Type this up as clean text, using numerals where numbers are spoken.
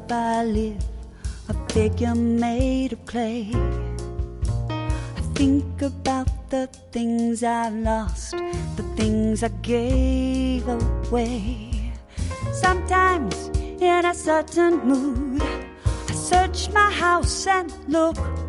I live, a figure made of clay. I think about the things I've lost, the things I gave away. Sometimes in a certain mood, I search my house and look